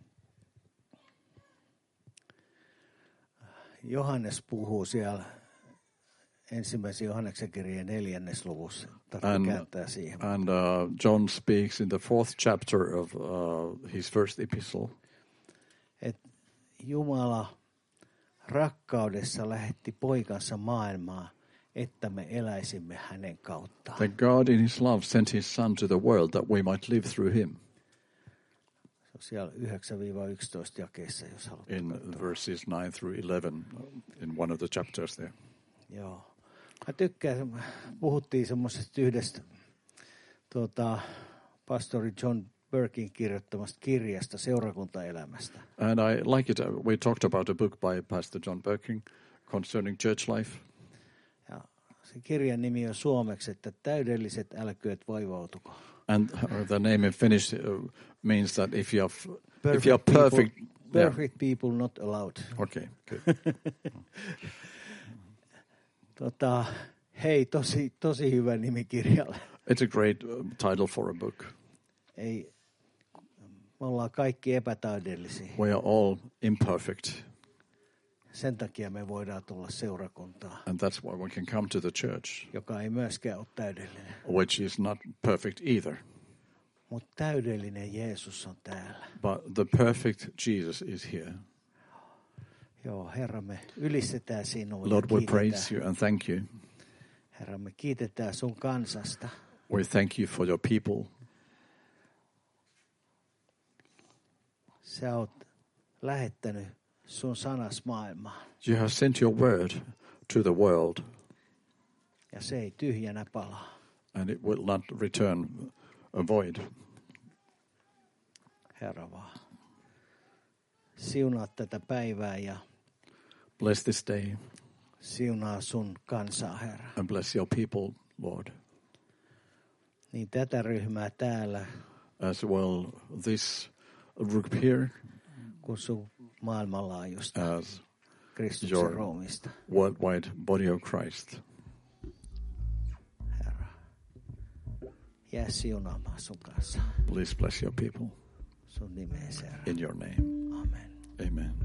Johannes puhuu siellä ensimmäisen Johanneksen kirjeen neljännes luvussa. And, kääntää siihen. and uh, John speaks in the fourth chapter of uh, his first epistle. Et Jumala rakkaudessa lähetti poikansa maailmaan, että me eläisimme hänen kauttaan. That God in his love sent his son to the world that we might live through him. Se on siellä yhdeksän yksitoista jakeessa, jos haluat In katsoa. verses nine through eleven, in one of the chapters there. Joo. Mä tykkään, puhuttiin semmoisesta yhdestä tuota, pastori John Birkin kirjoittamasta kirjasta seurakuntaelämästä. And I like it. Uh, we talked about a book by Pastor John Birkin concerning church life. Ja se kirjan nimi on suomeksi, että täydelliset älkööt vaivautuko. And uh, the name in Finnish uh, means that if you are Perfect if you are perfect, people, perfect yeah. people not allowed. Okay, good. tota, hei, tosi, tosi hyvä nimi kirjalle. It's a great uh, title for a book. Ei, me ollaan kaikki epätäydellisiä. We are all imperfect. Sen takia me voidaan tulla seurakuntaan. And that's why we can come to the church. Joka ei myöskään ole täydellinen. Which is not perfect either. Mutta täydellinen Jeesus on täällä. But the perfect Jesus is here. Joo, Herra, me ylistetään sinua. Lord, we praise you and thank you. Herra, me kiitetään sun kansasta. We thank you for your people. Sä oot lähettänyt sun sanas maailmaan. You have sent your word to the world, Ja se ei tyhjänä palaa. and it will not return void. Herra vaan. Siunaa tätä päivää ja Bless this day siunaa sun kansaa, Herra. and bless your people, Lord. Niin tätä ryhmää täällä, As well, this group here kun sun maailmanlaajuista as Kristuksen your ruumista. worldwide body of Christ. Herra, jää siunaamaan sun kanssa. Please bless your people Sun nimeesi, Herra. in your name. Amen. Amen.